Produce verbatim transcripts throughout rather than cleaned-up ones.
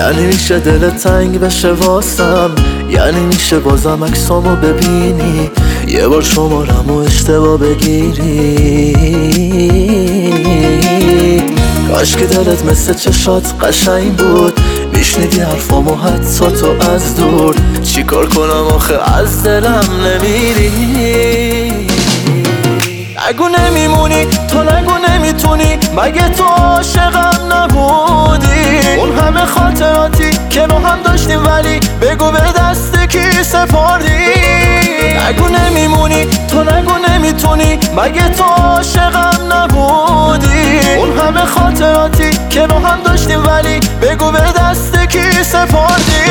یعنی میشه دلت تنگ بشه واسم، یعنی میشه بازم عکسامو ببینی، یه بار شمارمو اشتباه بگیری. کاش که دلت مثل چشات قشنگ بود، میشنیدی حرفامو حتی تو از دور. چیکار کنم آخه از دلم نمیری؟ نگو نمیمونی، تو نگو نمیتونی، مگه تو عاشقم نبودی؟ اون همه خاطراتی که با هم داشتیم ولی بگو به دست کی سپردی؟ نگو نمیمونی، تو نگو نمیتونی، مگه تو عاشقم نبودی؟ اون همه خاطراتی که با هم داشتیم ولی بگو به دست کی سپردی؟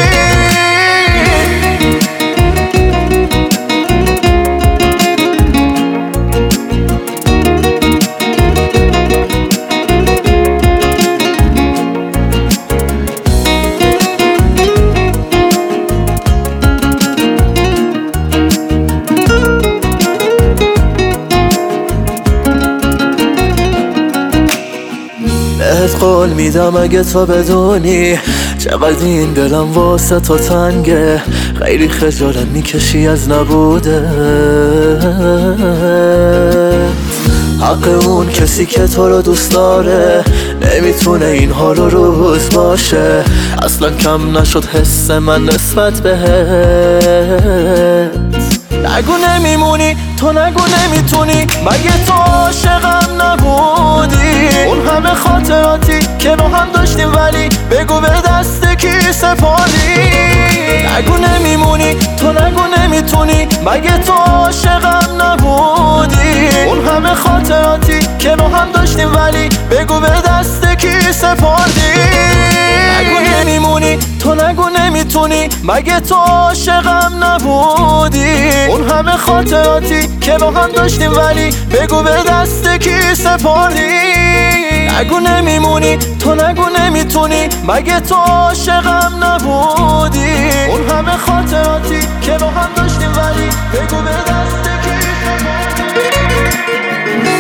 بهت قول میدم اگه تو بدونی چقدر این دلم واسه تو تنگه، خیلی خجالت میکشی از نبوده. حق اون کسی که تو رو دوست داره نمیتونه این حال رو روز باشه، اصلا کم نشد حس من نسبت بهت. نگو نمیمونی، تو نگو نمیتونی، مگه تو عاشقم نبودی؟ اون همه خاطراتی که با هم داشتیم ولی بگو به دست کی سپردی؟ نگو نمیمونی، تو نگو نمیتونی، مگه تو عاشقم نبودی؟ اون همه خاطراتی که با هم داشتیم ولی بگو به دست کی سپردی؟ نگو نمیمونی، تو نگو نمیتونی، مگه تو عاشقم نبودی؟ اون همه خاطراتی که با هم داشتیم ولی بگو به دست کی سپردی؟ نگو نمیمونی، تو نگو نمیتونی، مگه تو عاشقم نبودی؟ اون همه خاطراتی که با هم داشتیم ولی بگو به دست کی سپردی؟